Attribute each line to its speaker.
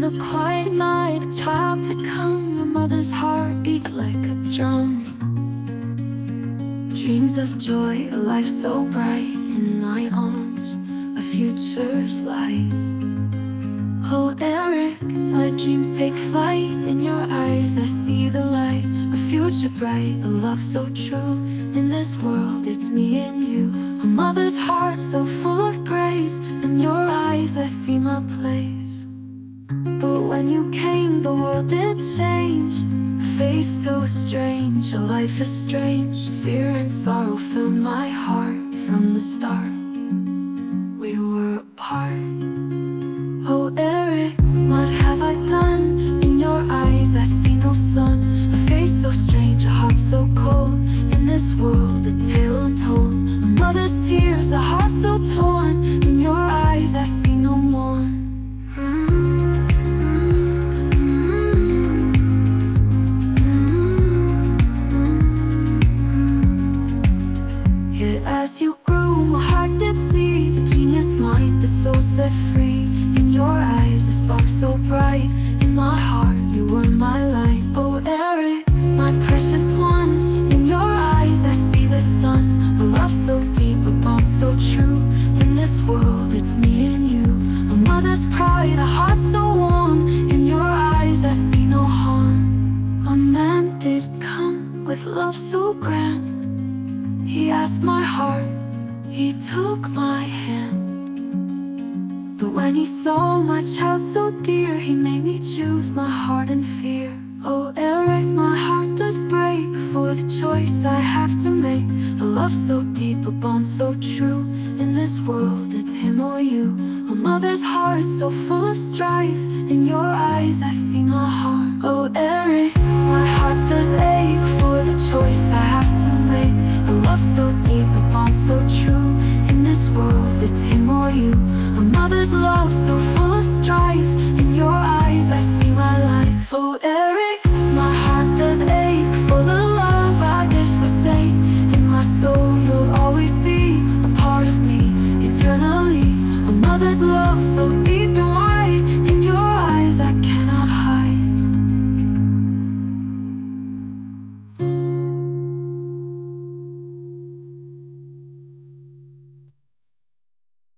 Speaker 1: the quiet night, a child to come, a mother's heart beats like a drum. Dreams of joy, a life so bright, in my arms, a future's light. Oh Eric, my dreams take flight, in your eyes I see the light. A future bright, a love so true, in this world it's me and you. A mother's heart so full of grace, in your eyes I see my place. But when you came the world did change, a face so strange, a life estranged. Fear and sorrow filled my heart from the start. We were apart. Oh Eric, what have I done? In your eyes I see no sun. A face so strange, a heart so cold, in this world a tale untold. A mother's tears, a heart so torn, in your eyes I see no more. Yet as you grew, my heart did see the genius mind, the soul set free. In your eyes, a spark so bright, in my heart, you were my light. Oh Eric, my precious one, in your eyes I see the sun. A love so deep, a bond so true, in this world it's me and you. A mother's pride, a heart so warm, in your eyes I see no harm. A man did come with love so grand, he asked my heart, he took my hand. But when he saw my child so dear, he made me choose my heart and fear. Oh Eric, my heart does break for the choice I have to make. A love so deep, a bond so true, in this world it's him or you. A mother's heart so full of strife, in your eyes I see my heart. Oh Eric, my heart does ache for the choice I have to make. A love so deep, a bond so true, in this world it's him or you. A mother's love so